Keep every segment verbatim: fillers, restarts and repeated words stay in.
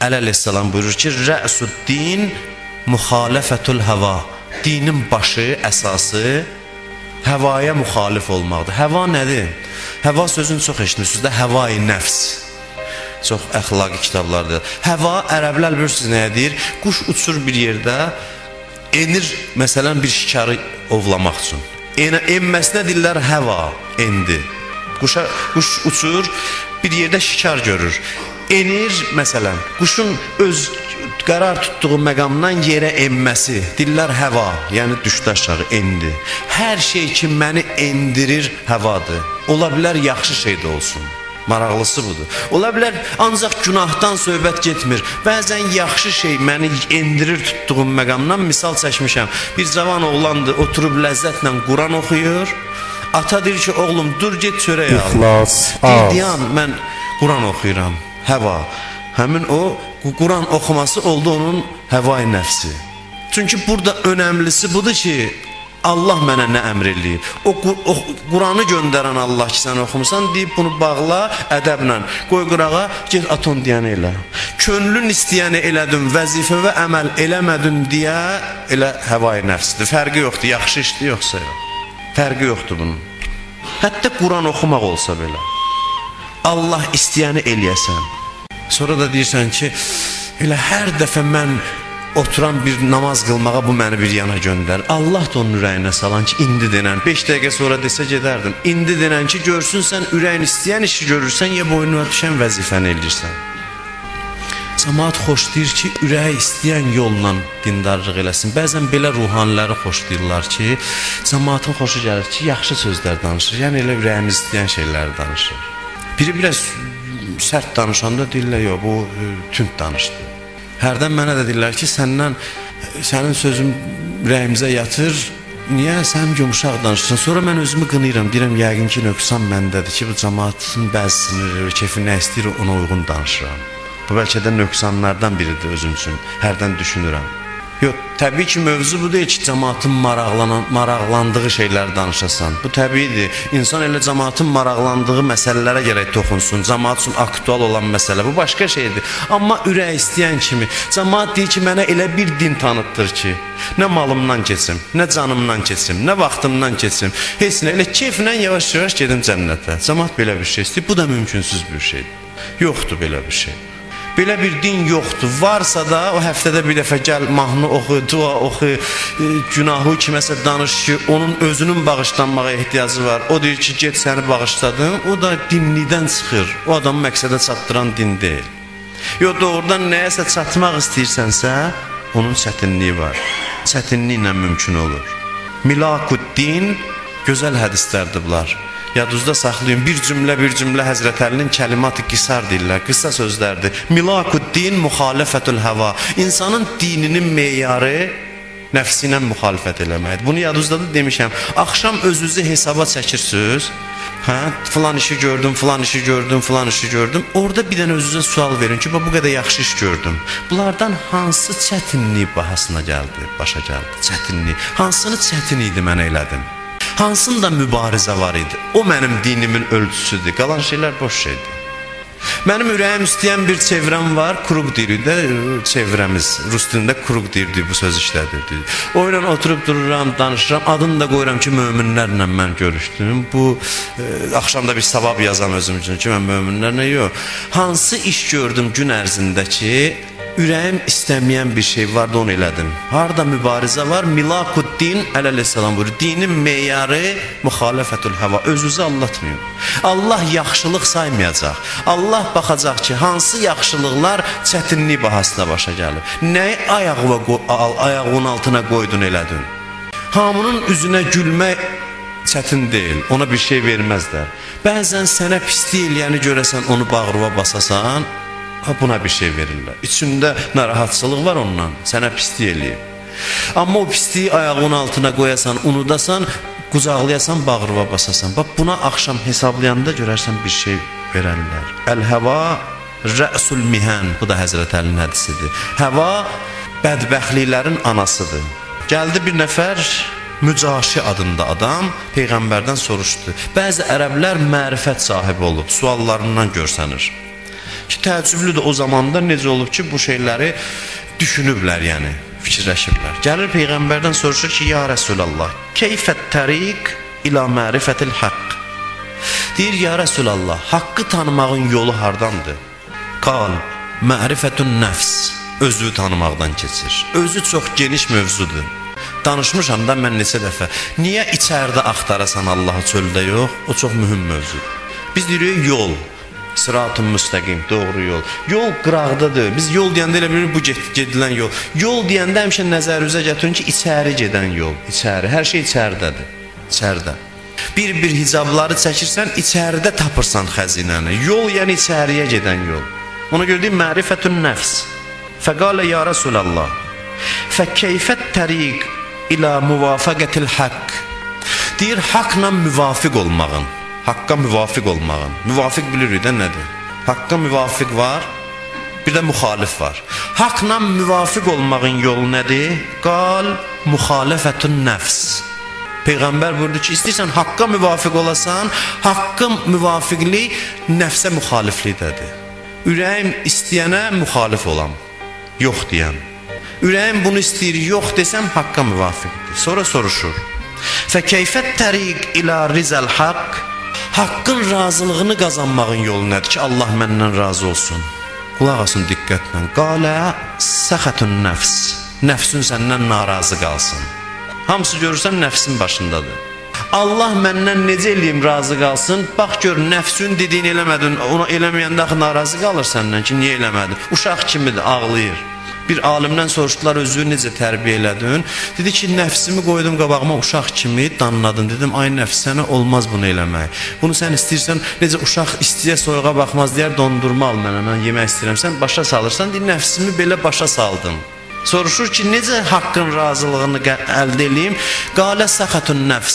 əleyhissalam buyurur ki, rə'sud-din muxalafətul hava. Dinin başı, əsası həvaya müxalif olmaqdır. Həva nədir? Həva sözünü çox eşitmişsiniz də, həva-i nəfs. Çox əxlaqi kitablardır. Həva, ərəblər bilirsiniz nəyə deyir? Quş uçur bir yerdə, enir, məsələn, bir şikarı ovlamaq üçün. Enməsinə deyirlər həva, endi. Quşa, quş uçur, bir yerdə şikar görür. Enir, məsələn, quşun öz qərar tutduğu məqamdan yerə enməsi, deyirlər həva, yəni düşdü aşağı, endi. Hər şey ki, məni endirir, həvadır. Ola bilər, yaxşı şey də olsun. Maraqlısı budur. Ola bilər, ancaq günahdan söhbət getmir. Bəzən yaxşı şey məni endirir tutduğum məqamdan. Misal çəkmişəm, bir cavan oğlandır, oturub ləzzətlə Quran oxuyur. Ata deyir ki, oğlum, dur get çörək al. İxlas, az. Deyən, mən Quran oxuyuram, həva. Həmin o, Quran oxuması oldu onun həva-i nəfsi. Çünki burada önəmlisi budur ki, Allah mənə nə əmr eləyib? O, o Quranı göndərən Allah ki, sən oxumusan, deyib bunu bağla ədəblə, qoy qırağa, get aton deyəni elə. Könlün istəyəni elədin, vəzifə və əməl eləmədin deyə elə həva-i nəfsidir. Fərqi yoxdur, yaxşı işdir, yoxsa yox. Fərqi yoxdur bunun. Hətta Quran oxumaq olsa belə. Allah istəyəni eləyəsən. Sonra da deyirsən ki, elə hər dəfə mən oturan bir namaz qılmağa bu məni bir yana göndər. Allah da onun ürəyinə salan ki, indi denən, beş dəqiqə sonra desə gedərdim. İndi denən ki, görsün sən ürəyin istəyən işi görürsən, ya boynuna düşən vəzifəni eləyirsən. Cəmaat xoşlayır ki, ürəyi istəyən yolla dindarlıq eləsin. Bəzən belə ruhaniləri xoşlayırlar ki, cəmaatın xoşu gəlir ki, yaxşı sözlər danışır. Yəni elə ürəyimiz istəyən şeyləri danışır. Biri biraz sərt danışanda deyirlər, yox, bu tünd danışdı. Hərdən mənə də deyirlər ki, səndən, sənin sözün ürəyimizə yatır, niyə sən yumuşaq danışırsan? Sonra mən özümü qınıyıram, deyirəm, yəqin ki, nöqsan məndədir ki, bu cəmaatın bəzisini, kefi nə istəyir, ona uyğun danışıram. Bu bəlkə də nöqsanlardan biridir özüm üçün, hərdən düşünürəm. Yox, təbii ki, mövzu bu deyil ki, cəmaatın maraqlandığı şeyləri danışasan. Bu təbiidir. İnsan elə cəmaatın maraqlandığı məsələlərə gərək toxunsun. Cəmaat üçün aktual olan məsələ. Bu başqa şeydir. Amma ürək istəyən kimi, cəmaat deyir ki, mənə elə bir din tanıtdır ki, nə malımdan keçim, nə canımdan keçim, nə vaxtımdan keçim. Heç nə, elə keyflə yavaş-yavaş gedim cənnətə. Cəmaat belə bir şey istəyir. Bu da mümkünsüz bir şeydir. Yoxdur belə bir şey. Belə bir din yoxdur. Varsa da o həftədə bir dəfə gəl, mahnı oxu, dua oxu, e, günahı kiməsə danış ki, onun özünün bağışlanmağa ehtiyacı var. O deyir ki, get səni bağışladım. O da dinlikdən çıxır. O adamı məqsədə çatdıran din deyil. Yox, doğrudan nəyəsə çatmaq istəyirsənsə, onun çətinliyi var. Çətinliklə mümkün olur. Milakuddin, gözəl hədislərdir bunlar. Yadınızda saxlayın, bir cümlə bir cümlə Həzrət Əlinin kəlimat-ı qisar deyirlər, qısa sözlərdir. Milakuddin muxalafətul hava. İnsanın dininin meyarı nəfsi ilə müxalifət eləməkdir. Bunu yadınızda da demişəm. Axşam özünüzü hesaba çəkirsiniz. Hə, filan işi gördüm, filan işi gördüm, filan işi gördüm. Orada bir dənə özünüzə sual verin ki, bu qədər yaxşı iş gördüm. Bunlardan hansı çətinlik bahasına gəldi, başa gəldi? Çətinlik. Hansını çətin idi mən elədim? Hansında mübarizə var idi? O mənim dinimin ölçüsüdür. Qalan şeylər boş şeydir. Mənim ürəyim istəyən bir çevrəm var. Kruq deyirik də çevrəmiz. Rus dilində kruq deyirik, bu söz işlədir. O ilə oturub dururam, danışıram. Adını da qoyuram ki, möminlərlə mən görüşdüm. Bu, e, axşamda bir savab yazam özüm üçün ki, mən möminlərlə yox. Hansı iş gördüm gün ərzində ki, ürəyim istəməyən bir şey vardı, onu elədim. Harada mübarizə var? Milakuddin əleyhissalam buyurur. Dinin meyarı müxalafətul hava. Özünüzü aldatmayın. Allah yaxşılıq saymayacaq. Allah baxacaq ki, hansı yaxşılıqlar çətinlik bahasına başa gəlir. Nəyi ayağının altına qoydun, elədin? Hamının üzünə gülmək çətin deyil. Ona bir şey verməzlər. Bəzən sənə pislik eləyəni görəsən, onu bağrıva basasan, buna bir şey verirlər. İçində narahatçılıq var ondan, sənə pislik eləyib. Amma o pisliyi ayağının altına qoyasan, unudasan, qucaqlayasan, bağrıva basasan. Bax, buna axşam hesablayanda görərsən bir şey verərlər. Əl-həva rə'sul mihən, bu da Həzrət Əlinin hədisidir. Həva bədbəxtliklərin anasıdır. Gəldi bir nəfər, Mücaşi adında adam Peyğəmbərdən soruşdu. Bəzi ərəblər mərifət sahibi olub, suallarından görsənir. Ki təəccüblüdür o zamanda necə olub ki, bu şeyləri düşünüblər, yəni fikirləşiblər. Gəlir Peyğəmbərdən soruşur ki, ya Rəsulallah, keyfət təriq ilə mərifətil haqq. Deyir, ya Rəsulallah, haqqı tanımağın yolu hardandır? Qal, mərifətun nəfs, özü tanımaqdan keçir. Özü çox geniş mövzudur. Danışmışam da mən neçə dəfə. Niyə içəridə axtarasan Allahı çöldə yox? O çox mühüm mövzudur. Biz deyirik yol, sırat-ı müstəqim, doğru yol. Yol qıraqdadır. Biz yol deyəndə elə bilirik bu gedilən yol. Yol deyəndə həmişə nəzərinizə gətirin ki, içəri gedən yol. İçəri, hər şey içəridədir. İçəridə. Bir-bir hicabları çəkirsən, içəridə tapırsan xəzinəni. Yol yəni içəriyə gedən yol. Ona görə deyim, mərifətun nəfs. Fəqalə ya Rasulallah, fəkeyfət təriq ilə müvafəqətil haqq. Deyir, haqla müvafiq olmağın, haqqa müvafiq olmağın. Müvafiq bilirik də nədir? Haqqa müvafiq var, bir də müxalif var. Haqla müvafiq olmağın yolu nədir? Qal, müxalifətun nəfs. Peyğəmbər buyurdu ki, istəyirsən haqqa müvafiq olasan, haqqın müvafiqlik nəfsə müxaliflikdədir. Ürəyim istəyənə müxalif olam, yox deyəm. Ürəyim bunu istəyir, yox desəm, haqqa müvafiqdir. Sonra soruşur. Fəkeyfət təriq ilə rizəl haqq. Haqqın razılığını qazanmağın yolu nədir ki, Allah məndən razı olsun? Qulaq asın diqqətlə. Qalə səxətun nəfs. Nəfsün səndən narazı qalsın. Hamısı görürsən, nəfsin başındadır. Allah məndən necə eləyim razı qalsın? Bax gör, nəfsün dediyini eləmədin, onu eləməyəndə axı narazı qalır səndən ki, niyə eləmədin? Uşaq kimidir, ağlayır. Bir alimdən soruşdular, özünü necə tərbiyə elədin? Dedi ki, nəfsimi qoydum qabağıma uşaq kimi danladın. Dedim, ay nəfs, sənə olmaz bunu eləmək. Bunu sən istəyirsən, necə uşaq istiyə soyuğa baxmaz deyər, dondurma al mənə, mən yemək istəyirəm. Sən başa salırsan, deyir, nəfsimi belə başa saldım. Soruşur ki, necə haqqın razılığını əldə eləyim? Qalə səxətun nəfs.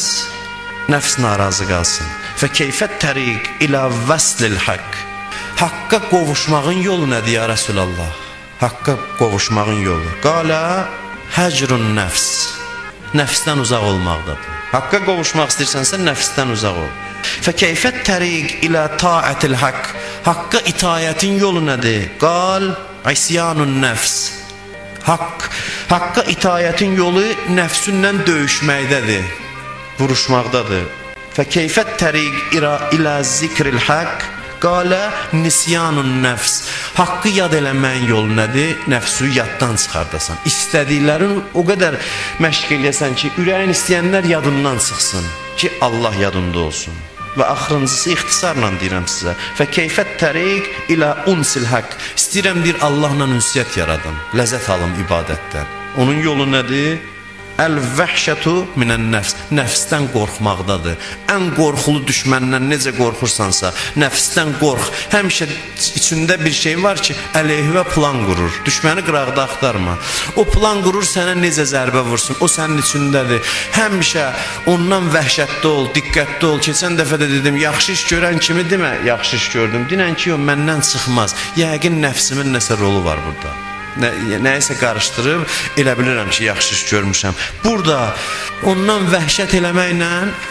Nəfs narazı qalsın. Və keyfət təriq ilə vəslil haqq. Haqqa qovuşmağın yolu nədir ya Rəsulallah? Haqqa qovuşmağın yolu. Qalə həcrun nəfs. Nəfsdən uzaq olmaqdadır. Haqqa qovuşmaq istəyirsənsə, nəfsdən uzaq ol. Fəkeyfət təriq ilə taətil haqq. Haqqa itayətin yolu nədir? Qal isyanun nəfs. Haqq, haqqa itayətin yolu nəfsünlə döyüşməkdədir, vuruşmaqdadır. Fəkeyfət təriq ilə zikril haqq. Qalə nisyanun nəfs. Haqqı yad eləməyin yolu nədir? Nəfsü yaddan çıxardasan. İstədiklərin o qədər məşq eləyəsən ki, ürəyin istəyənlər yadından çıxsın ki, Allah yadında olsun. Və axırıncısı ixtisarla deyirəm sizə. Və keyfət təriq ilə unsil haqq. İstəyirəm bir Allahla ünsiyyət yaradım, ləzzət alım ibadətdən. Onun yolu nədir? Əl-vəhşətu minən nəfs. Nəfsdən qorxmaqdadır. Ən qorxulu düşməndən necə qorxursansa, nəfsdən qorx. Həmişə içində bir şey var ki, əleyhivə plan qurur. Düşməni qıraqda axtarma. O plan qurur sənə necə zərbə vursun. O sənin içindədir. Həmişə ondan vəhşətli ol, diqqətli ol. Keçən dəfə də dedim, yaxşı iş görən kimi demə, yaxşı iş gördüm. Dinən ki, o məndən çıxmaz. Yəqin nəfsimin nəsə rolu var burada. Nə, nəyisə qarışdırıb, elə bilirəm ki, yaxşı iş görmüşəm. Burada ondan vəhşət eləməklə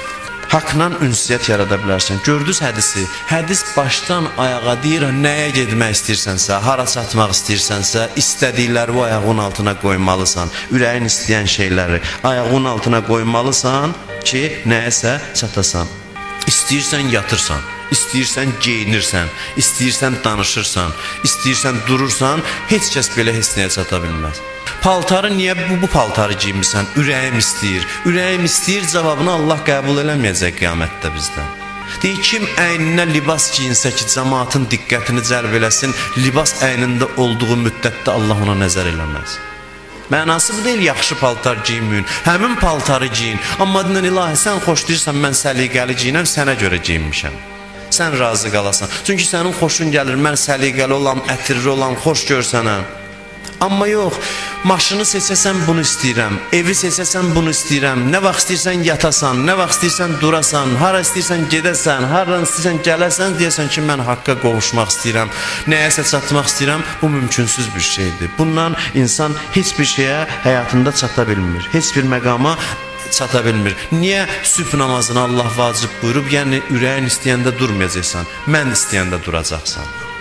haqla ünsiyyət yarada bilərsən. Gördünüz hədisi? Hədis başdan ayağa deyir, nəyə gedmək istəyirsənsə, hara çatmaq istəyirsənsə, istədikləri o ayağın altına qoymalısan. Ürəyin istəyən şeyləri ayağın altına qoymalısan ki, nəyəsə çatasan. İstəyirsən yatırsan, istəyirsən geyinirsən, istəyirsən danışırsan, istəyirsən durursan, heç kəs belə heç nəyə çata bilməz. Paltarı niyə bu, bu paltarı giymirsən? Ürəyim istəyir. Ürəyim istəyir cavabını Allah qəbul eləməyəcək qiyamətdə bizdən. Deyir, kim əyninə libas giyinsə ki, cəmaatın diqqətini cəlb eləsin, libas əynində olduğu müddətdə Allah ona nəzər eləməz. Mənası bu deyil, yaxşı paltar giyinməyin, həmin paltarı giyin. Amma dinən ilahi, sən xoşlayırsan, mən səliqəli giyinəm, sənə görə giyinmişəm. Sən razı qalasan. Çünki sənin xoşun gəlir, mən səliqəli olam, ətirli olam, xoş görsənəm. Amma yox, maşını seçəsən bunu istəyirəm, evi seçəsən bunu istəyirəm, nə vaxt istəyirsən yatasan, nə vaxt istəyirsən durasan, hara istəyirsən gedəsən, haradan istəyirsən gələsən, deyəsən ki, mən haqqa qovuşmaq istəyirəm, nəyəsə çatmaq istəyirəm, bu mümkünsüz bir şeydir. Bundan insan heç bir şeyə həyatında çata bilmir, heç bir məqama çata bilmir. Niyə sübh namazını Allah vacib buyurub, yəni ürəyin istəyəndə durmayacaqsan, mən istəyəndə duracaqsan.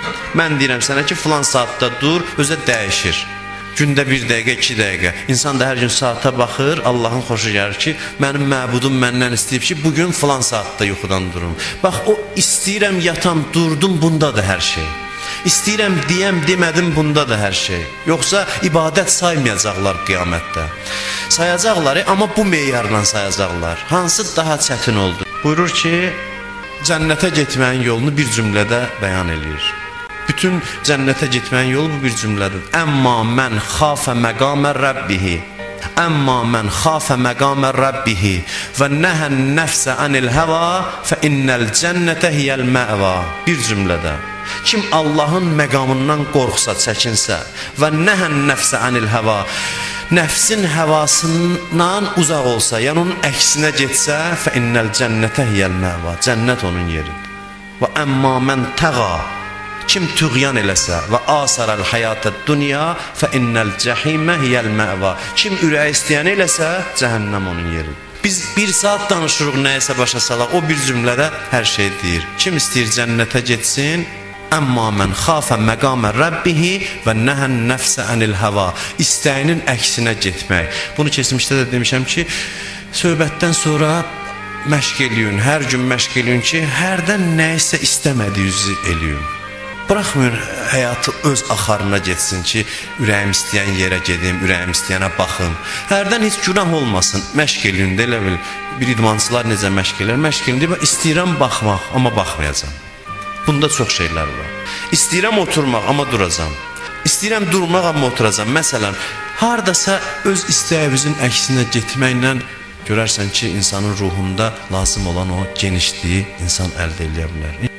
Mən deyirəm sənə ki, filan saatda dur, özə dəyişir. Gündə bir dəqiqə, iki dəqiqə. İnsan da hər gün saata baxır, Allahın xoşu gəlir ki, mənim məbudum məndən istəyib ki, bugün filan saatda yuxudan durum. Bax, o istəyirəm yatam, durdum, bundadır hər şey. İstəyirəm deyəm, demədim, bundadır hər şey. Yoxsa ibadət saymayacaqlar qiyamətdə. Sayacaqlar, amma bu meyarla sayacaqlar. Hansı daha çətin oldu? Buyurur ki, cənnətə getməyin yolunu bir cümlədə bəyan eləyir. Bütün cənnətə getməyin yolu bu bir cümlədir. Əmma mən xafə məqamə Rəbbihi. Əmma mən xafə məqamə Rəbbihi və nəhən nəfsə anil həva fə innəl cənnətə hiyəl məva. Bir cümlədə. Kim Allahın məqamından qorxsa, çəkinsə və nəhən nəfsə anil həva, nəfsin həvasından uzaq olsa, yəni onun əksinə getsə, fə innəl cənnətə hiyəl məva. Cənnət onun yeridir. Və əmma mən təğa, kim tüğyan eləsə və asarəl həyatət dünya fə innəl cəhimə hiyəl məva. Kim ürəyi istəyən eləsə, cəhənnəm onun yeridir. Biz bir saat danışırıq nəyəsə başa salaq, o bir cümlədə hər şey deyir. Kim istəyir cənnətə getsin, əmma mən xafə məqamə Rəbbihi və nəhən nəfsə ənil həva. İstəyinin əksinə getmək. Bunu keçmişdə də demişəm ki, söhbətdən sonra məşq eləyin, hər gün məşq eləyin ki, hərdən nəyəsə istəmədiyinizi eləyin. Bıraxmayın həyatı öz axarına getsin ki, ürəyim istəyən yerə gedim, ürəyim istəyənə baxım. Hərdən heç günah olmasın, məşq eləyin də, elə bil, bir idmançılar necə məşq eləyir, məşq eləyin deyib, istəyirəm baxmaq, amma baxmayacam. Bunda çox şeylər var. İstəyirəm oturmaq, amma duracam. İstəyirəm durmaq, amma oturacam. Məsələn, haradasa öz istəyimizin əksinə getməklə görərsən ki, insanın ruhunda lazım olan o genişliyi insan əldə edə bilər.